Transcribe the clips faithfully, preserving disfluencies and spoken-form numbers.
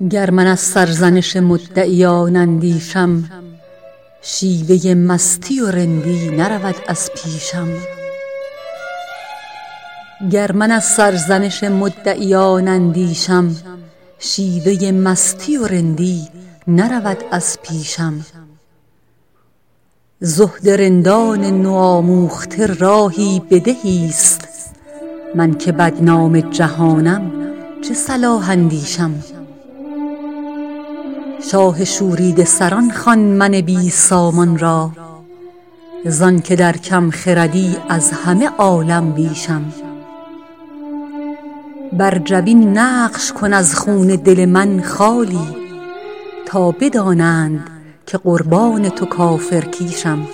گر من از سرزنش مدعیان اندیشم، شیوه مستی و رندی نرود از پیشم. گر من از سرزنش مدعیان اندیشم، شیوه مستی و رندی نرود از پیشم. زهد رندان نوآموخته راهی بدهی است، من که بدنام جهانم چه صلاح اندیشم. شاه شوریده سران خوان من بی سامان را، زان که در کم خردی از همه عالم بیشم. بر جبین نقش کن از خون دل من خالی، تا بدانند که قربان تو کافرکیشم.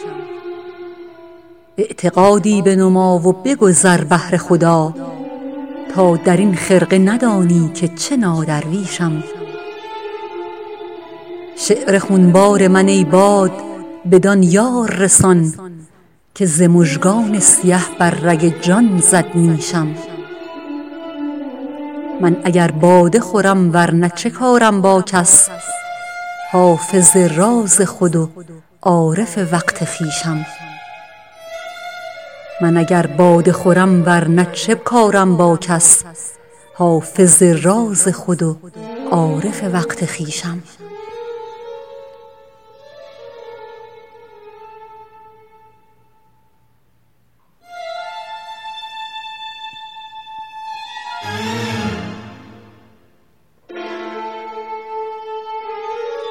اعتقادی بنما و بگذر بهر خدا، تا در این خرقه ندانی که چه نادرویشم. شعر خونبار من ای باد بدان یار رسان، که ز مژگان سیه بر رگ جان زد نیشم. من اگر باده خورم ورنه چه کارم با کس، حافظ راز خود و عارف وقت خویشم. من اگر باده خورم ورنه چه کارم با کس، حافظ راز خود و عارف وقت خویشم.